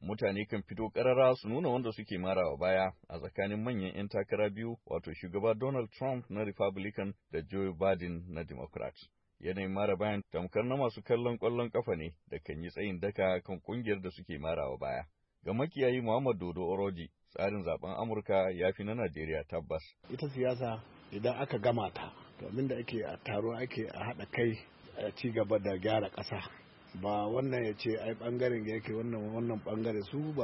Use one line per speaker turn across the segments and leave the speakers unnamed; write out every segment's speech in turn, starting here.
mutane kan fito ƙarara su nuna wanda suke marawa baya a tsakanin manyan 'yan takara biyu, wato shugaba Donald Trump na Republican da Joe Biden na Democrat. Yanayin mara bayan tamkar na masu kallon ƙwallon ƙafa ne da kan yi tsayin daka kan ƙungiyar da suke marawa baya. Ga makiyayi Muhammad Dodo Oroji, tsarin zaben Amurka ya fi na Najeriya tabbas.
Ita siyasa idan aka gama ta, to abinda ake a taro ake a haɗa kai a ci gaba da gyara ƙasa. Ba wannan ya ce ai bangaren da yake wannan bangare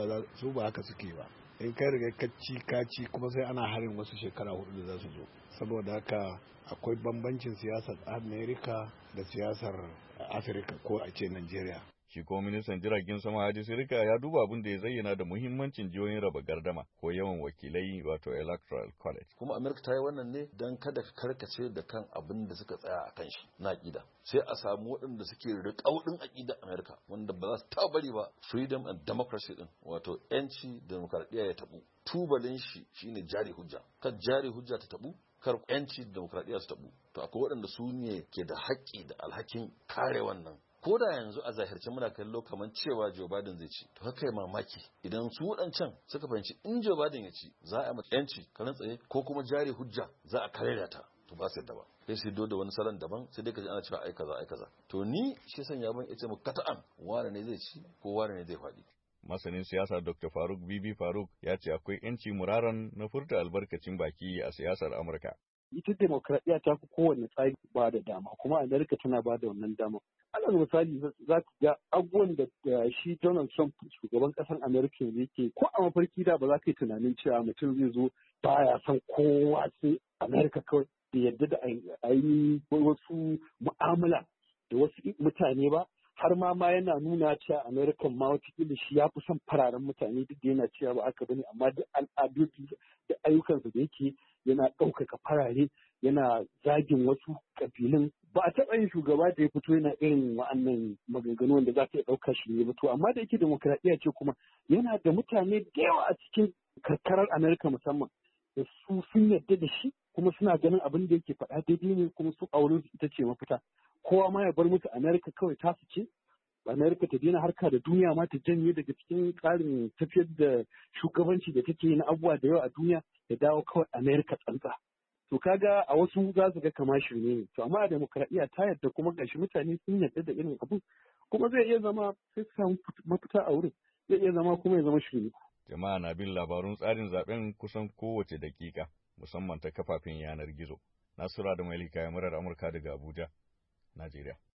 su ba haka suke ba. In kai riga kaci kuma sai ana harin wasu shekara hudu da za su zo. Saboda haka akwai bambancin siyasar Amerika da siyasar Afirka ko a ce Najeriya.
Shi ko ministan jiragen sama Hadi Sirika ya duba abin da ya zayyana da muhimmancin jihohin raba gardama ko yawan wakilai wato electoral college.
Kuma Amerika ta yi wannan ne don kada ka karkace da kan abin da suka tsaya a kan shi na aƙida. Sai a samu waɗanda suke riƙaudin aƙida Amerika wanda ba za su taɓa bari ba freedom and democracy din wato yanci da demokradiyya ya tabu. Tubalin shi shine jari hujja. Kar jari hujja ta tabu, kar yanci da demokradiyya su tabu. To akwai waɗanda su ne ke da haƙƙi da alhakin kare wannan. Ko da yanzu a zahirce muna kallo kamar cewa Joe Biden zai ci, to haka yi mamaki idan su waɗancan suka fahimci in Joe Biden ya ci za a yi yanci karan tsaye ko kuma jari hujja za a karya ta, to ba su yadda ba sai su da wani salon daban sai dai ka ji ana cewa ai kaza to ni shi sanya ban yace mu kata'an wane ne zai ci ko wane ne zai faɗi.
Masanin siyasa Dr. Faruk Bibi Faruk ya ce akwai yanci muraran na furta albarkacin baki a siyasar Amurka.
Ita demokradiyya ta fi kowane tsari ba da dama, kuma Amerika tana ba da wannan dama. Alal misali za ka ga abubuwan da shi Donald Trump shugaban ƙasar Amerika yake ko a mafarki da ba za ka yi tunanin cewa mutum zai zo baya son kowa sai Amerika kawai da yadda da ainihin wasu mu'amala da wasu mutane ba. Har ma yana nuna cewa Amerikan ma watakila shi ya fi son fararen mutane duk da yana cewa ba aka bane, amma duk al'adu da ayyukansa da yake yana ɗaukaka farare, yana zagin wasu ƙabilun. Ba a taɓa yin shugaba da ya fito yana irin wa'annan maganganu wanda za ka iya ɗauka shi ne ba. To amma da yake demokradiyya ce kuma yana da mutane da yawa a cikin karkarar Amerika musamman da su sun yarda da shi kuma suna ganin abin da yake faɗa daidai ne kuma su auren su ita ce mafita. Kowa ma ya bar musu Amerika kawai tasu ce, Amerika ta daina harka da duniya ma ta janye daga cikin tsarin tafiyar da shugabanci da take yi na abubuwa da yawa a duniya da dawo kawai Amerika tsantsa. To kaga a wasu za su ga kama shirme ne, to amma a demokradiyya ta yadda kuma gashi mutane sun yadda da irin abu kuma zai iya zama sai su samu mafita a wurin, zai iya zama kuma ya zama shirme.
Jama'a na bin labarun tsarin zaben kusan kowace dakika musamman ta kafafen yanar gizo. Nasura da Malika ya murar Amurka daga Abuja, Najeriya.